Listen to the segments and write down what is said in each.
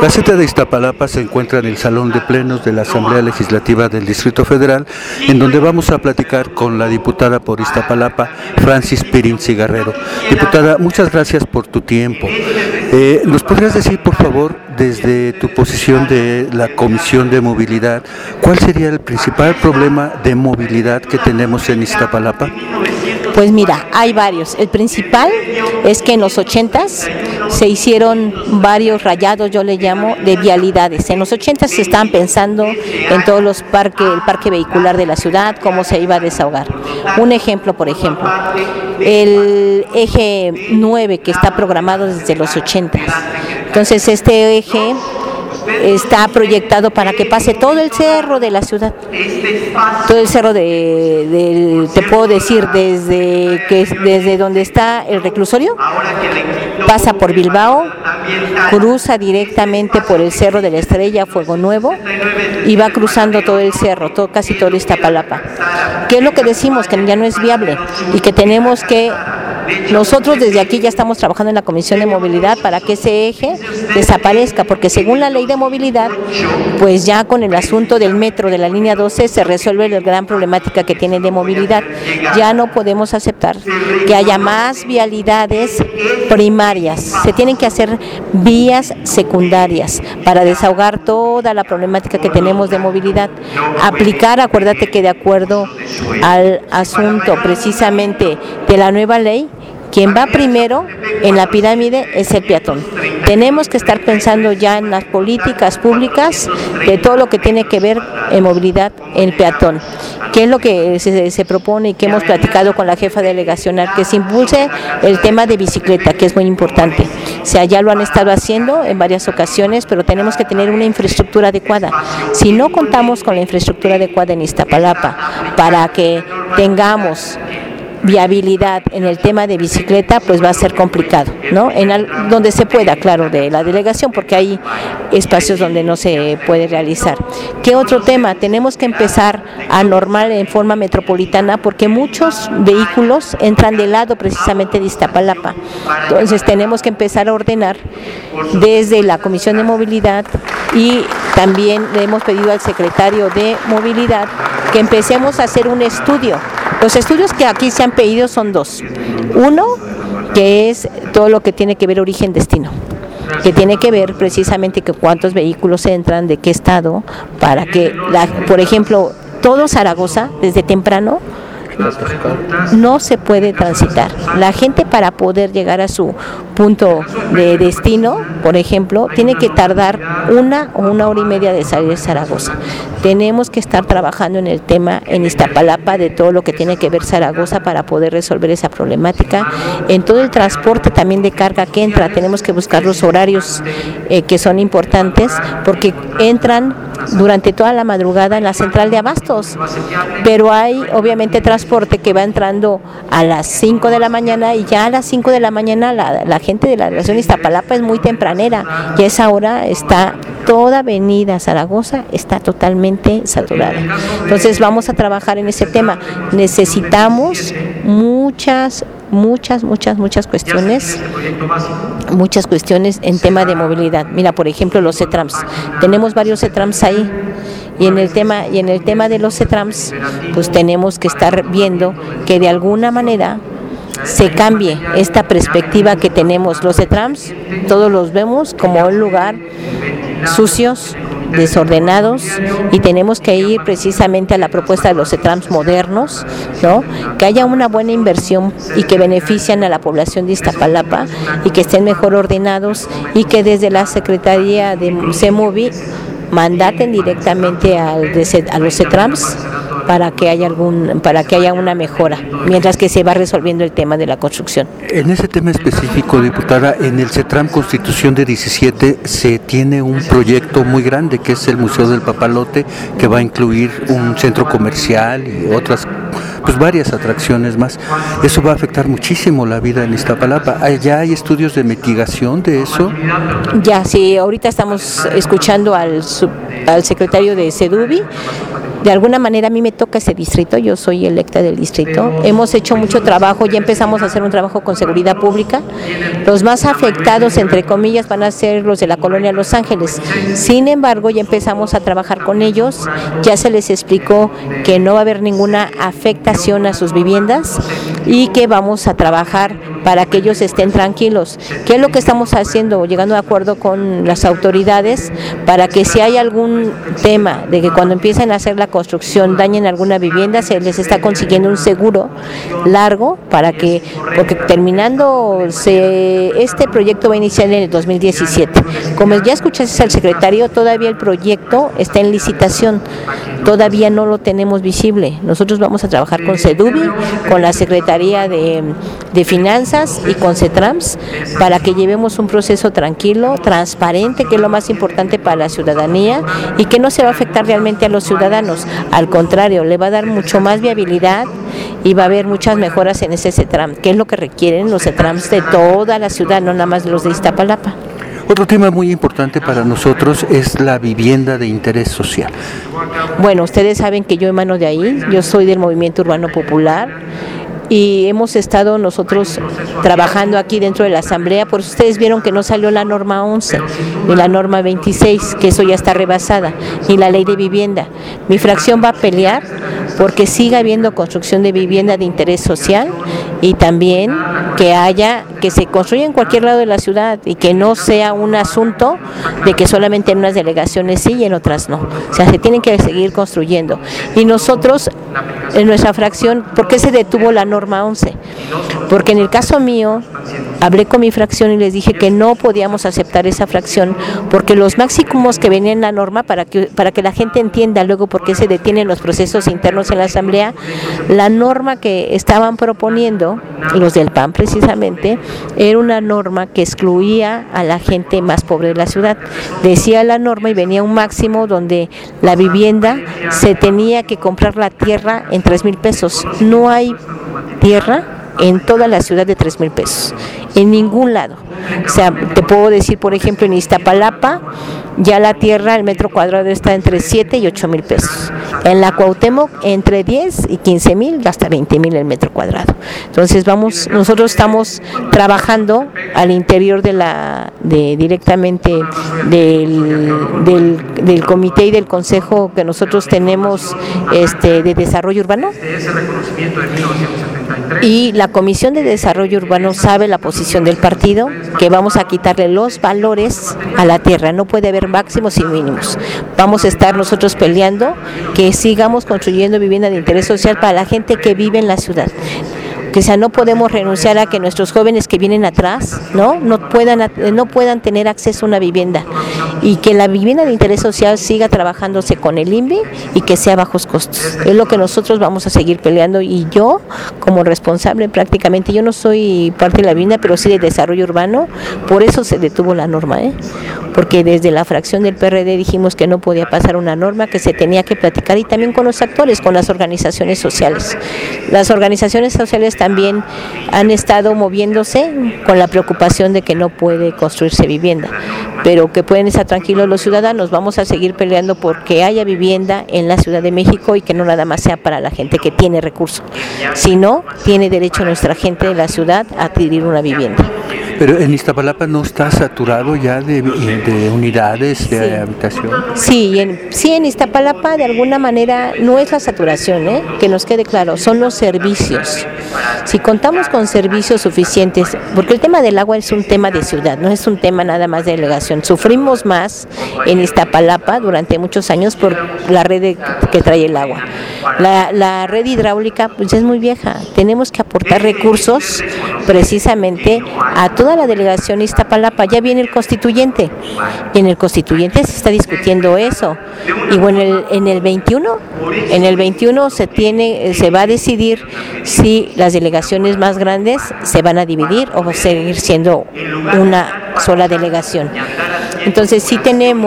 La sede de Iztapalapa se encuentra en el Salón de Plenos de la Asamblea Legislativa del Distrito Federal, en donde vamos a platicar con la diputada por Iztapalapa, Francis Pirin Cigarrero. Diputada, muchas gracias por tu tiempo. ¿Nos podrías decir, por favor, desde tu posición de la Comisión de Movilidad, cuál sería el principal problema de movilidad que tenemos en Iztapalapa? Pues mira, hay varios. El principal es que en los 80s se hicieron varios rayados, yo le llamo, de vialidades. En los 80s se estaban pensando en todos los el parque vehicular de la ciudad, cómo se iba a desahogar. Un ejemplo, por ejemplo, el eje 9 que está programado desde los 80s. Entonces este eje está proyectado para que pase todo el cerro de la ciudad, todo el cerro te puedo decir, desde donde está el reclusorio, pasa por Bilbao, cruza directamente por el Cerro de la Estrella, Fuego Nuevo, y va cruzando todo el cerro, casi todo Iztapalapa. ¿Qué es lo que decimos? Que ya no es viable y que tenemos que... Nosotros desde aquí ya estamos trabajando en la Comisión de Movilidad para que ese eje desaparezca, porque según la ley de movilidad, pues ya con el asunto del metro de la línea 12 se resuelve la gran problemática que tiene de movilidad. Ya no podemos aceptar que haya más vialidades primarias, se tienen que hacer vías secundarias para desahogar toda la problemática que tenemos de movilidad. Aplicar, acuérdate que de acuerdo al asunto precisamente de la nueva ley, quien va primero en la pirámide es el peatón. Tenemos que estar pensando ya en las políticas públicas de todo lo que tiene que ver en movilidad en peatón. ¿Qué es lo que se propone y que hemos platicado con la jefa delegacional? Que se impulse el tema de bicicleta, que es muy importante. O sea, ya lo han estado haciendo en varias ocasiones, pero tenemos que tener una infraestructura adecuada. Si no contamos con la infraestructura adecuada en Iztapalapa para que tengamos viabilidad en el tema de bicicleta, pues va a ser complicado, ¿no? Donde se pueda, claro, de la delegación, porque hay espacios donde no se puede realizar. ¿Qué otro tema? Tenemos que empezar a normar en forma metropolitana, porque muchos vehículos entran del lado precisamente de Iztapalapa. Entonces tenemos que empezar a ordenar desde la Comisión de Movilidad, y también le hemos pedido al secretario de Movilidad que empecemos a hacer un estudio. Los estudios que aquí se han pedido son dos. Uno, que es todo lo que tiene que ver origen-destino, que tiene que ver precisamente que cuántos vehículos entran, de qué estado, para que, por ejemplo, todo Zaragoza, desde temprano, no se puede transitar. La gente, para poder llegar a su punto de destino, por ejemplo, tiene que tardar 1 o 1 hora y media de salir de Zaragoza. Tenemos que estar trabajando en el tema en Iztapalapa de todo lo que tiene que ver Zaragoza para poder resolver esa problemática. En todo el transporte también de carga que entra, tenemos que buscar los horarios que son importantes, porque entran durante toda la madrugada en la central de abastos, pero hay obviamente transporte que va entrando a las 5 de la mañana, y ya a las 5 de la mañana la gente de la delegación Iztapalapa es muy tempranera, y a esa hora está toda avenida Zaragoza está totalmente saturada. Entonces vamos a trabajar en ese tema. Necesitamos muchas cuestiones en tema de movilidad. Mira, por ejemplo, los CETRAMS. Tenemos varios CETRAMS ahí, y en el tema de los CETRAMS, pues tenemos que estar viendo que de alguna manera se cambie esta perspectiva que tenemos. Los CETRAMS todos los vemos como un lugar sucios, desordenados, y tenemos que ir precisamente a la propuesta de los CETRAMS modernos, ¿no? Que haya una buena inversión y que benefician a la población de Iztapalapa y que estén mejor ordenados, y que desde la Secretaría de CEMOVI mandaten directamente a los CETRAMS para que haya una mejora, mientras que se va resolviendo el tema de la construcción. En ese tema específico, diputada, en el CETRAM Constitución de 17 se tiene un proyecto muy grande, que es el Museo del Papalote, que va a incluir un centro comercial y otras pues varias atracciones más. Eso va a afectar muchísimo la vida en Iztapalapa. ¿Ya hay estudios de mitigación de eso? Ya, sí, ahorita estamos escuchando al secretario de Seduvi. De alguna manera a mí me toca ese distrito, yo soy electa del distrito. Hemos hecho mucho trabajo, ya empezamos a hacer un trabajo con seguridad pública. Los más afectados, entre comillas, van a ser los de la colonia Los Ángeles. Sin embargo, ya empezamos a trabajar con ellos, ya se les explicó que no va a haber ninguna afectación a sus viviendas y que vamos a trabajar para que ellos estén tranquilos. ¿Qué es lo que estamos haciendo? Llegando a acuerdo con las autoridades para que si hay algún tema de que cuando empiecen a hacer la construcción dañen alguna vivienda, se les está consiguiendo un seguro largo para que, porque terminando este proyecto va a iniciar en el 2017. Como ya escuchaste al secretario, todavía el proyecto está en licitación, todavía no lo tenemos visible. Nosotros vamos a trabajar con Seduvi, con la Secretaría de Finanzas y con CETRAMS para que llevemos un proceso tranquilo, transparente, que es lo más importante para la ciudadanía y que no se va a afectar realmente a los ciudadanos. Al contrario, le va a dar mucho más viabilidad y va a haber muchas mejoras en ese CETRAM, que es lo que requieren los CETRAMs de toda la ciudad, no nada más los de Iztapalapa. Otro tema muy importante para nosotros es la vivienda de interés social. Bueno, ustedes saben que yo emano de ahí, yo soy del Movimiento Urbano Popular y hemos estado nosotros trabajando aquí dentro de la Asamblea, por eso ustedes vieron que no salió la norma 11 ni la norma 26, que eso ya está rebasada, ni la ley de vivienda. Mi fracción va a pelear porque siga habiendo construcción de vivienda de interés social y también que se construya en cualquier lado de la ciudad y que no sea un asunto de que solamente en unas delegaciones sí y en otras no. O sea, se tienen que seguir construyendo. Y nosotros, en nuestra fracción, ¿por qué se detuvo la norma 11? Porque en el caso mío, hablé con mi fracción y les dije que no podíamos aceptar esa fracción porque los máximos que venían en la norma, para que la gente entienda luego por qué se detienen los procesos internos en la Asamblea, la norma que estaban proponiendo, los del PAN precisamente, era una norma que excluía a la gente más pobre de la ciudad. Decía la norma y venía un máximo donde la vivienda se tenía que comprar la tierra en 3,000 pesos. No hay tierra en toda la ciudad de 3,000 pesos, en ningún lado. O sea, te puedo decir, por ejemplo, en Iztapalapa, ya la tierra, el metro cuadrado está entre 7 y 8,000 pesos. En la Cuauhtémoc, entre 10 y 15,000, hasta 20,000 el metro cuadrado. Entonces nosotros estamos trabajando al interior directamente del comité y del consejo que nosotros tenemos de desarrollo urbano. Y la Comisión de Desarrollo Urbano sabe la posición del partido, que vamos a quitarle los valores a la tierra, no puede haber máximos y mínimos. Vamos a estar nosotros peleando que sigamos construyendo vivienda de interés social para la gente que vive en la ciudad. O sea, no podemos renunciar a que nuestros jóvenes que vienen atrás no puedan tener acceso a una vivienda y que la vivienda de interés social siga trabajándose con el INVI y que sea a bajos costos. Es lo que nosotros vamos a seguir peleando y yo, como responsable prácticamente, yo no soy parte de la vivienda, pero sí de desarrollo urbano, por eso se detuvo la norma, porque desde la fracción del PRD dijimos que no podía pasar una norma, que se tenía que platicar y también con los actores, con las organizaciones sociales. Las organizaciones sociales también han estado moviéndose con la preocupación de que no puede construirse vivienda, pero que pueden estar tranquilos los ciudadanos. Vamos a seguir peleando porque haya vivienda en la Ciudad de México y que no nada más sea para la gente que tiene recursos, sino tiene derecho nuestra gente de la ciudad a adquirir una vivienda. Pero en Iztapalapa no está saturado ya de unidades de habitación. Sí, en Iztapalapa de alguna manera no es la saturación, que nos quede claro, son los servicios. Si contamos con servicios suficientes, porque el tema del agua es un tema de ciudad, no es un tema nada más de delegación. Sufrimos más en Iztapalapa durante muchos años por la red que trae el agua. La red hidráulica pues es muy vieja, tenemos que aportar recursos precisamente a toda la delegación Iztapalapa. Ya viene el constituyente y en el constituyente se está discutiendo eso y bueno, en el 21 se va a decidir si las delegaciones más grandes se van a dividir o va a seguir siendo una sola delegación. Entonces sí tenemos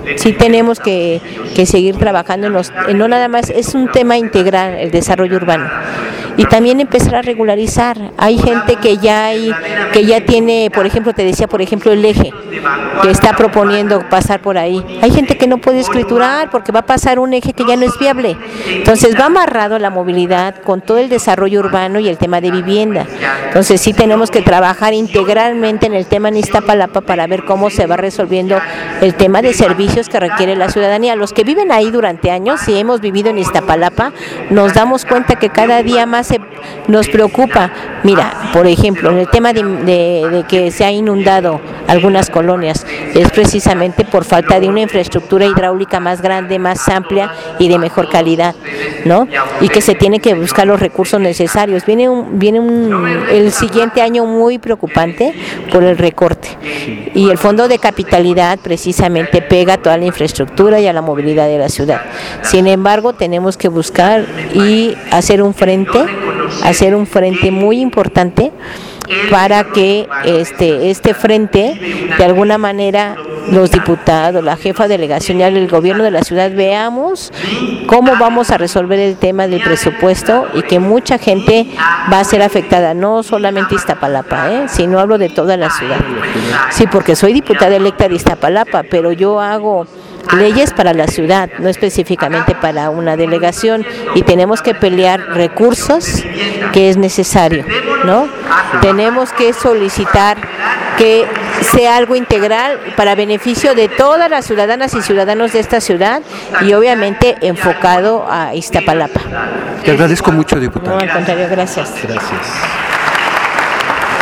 sí tenemos que seguir trabajando no nada más, es un tema integral el desarrollo urbano. Y también empezar a regularizar. Hay gente que ya tiene, por ejemplo, te decía, por ejemplo, el eje, que está proponiendo pasar por ahí. Hay gente que no puede escriturar porque va a pasar un eje que ya no es viable. Entonces va amarrado la movilidad con todo el desarrollo urbano y el tema de vivienda. Entonces sí tenemos que trabajar integralmente en el tema en Iztapalapa para ver cómo se va resolviendo el tema de servicios que requiere la ciudadanía. Los que viven ahí durante años, si hemos vivido en Iztapalapa, nos damos cuenta que cada día más nos preocupa. Mira, por ejemplo, en el tema de que se ha inundado algunas colonias, es precisamente por falta de una infraestructura hidráulica más grande, más amplia y de mejor calidad, ¿no? Y que se tiene que buscar los recursos necesarios. Viene el siguiente año muy preocupante por el recorte. Y el Fondo de Capitalidad precisamente pega a toda la infraestructura y a la movilidad de la ciudad. Sin embargo, tenemos que buscar y hacer un frente muy importante para que este frente, de alguna manera, los diputados, la jefa delegacional, el gobierno de la ciudad, veamos cómo vamos a resolver el tema del presupuesto y que mucha gente va a ser afectada, no solamente Iztapalapa, sino hablo de toda la ciudad. Sí, porque soy diputada electa de Iztapalapa, pero yo hago leyes para la ciudad, no específicamente para una delegación, y tenemos que pelear recursos que es necesario, ¿no? Tenemos que solicitar que sea algo integral para beneficio de todas las ciudadanas y ciudadanos de esta ciudad y obviamente enfocado a Iztapalapa. Te agradezco mucho, diputada. No, al contrario, gracias. Gracias.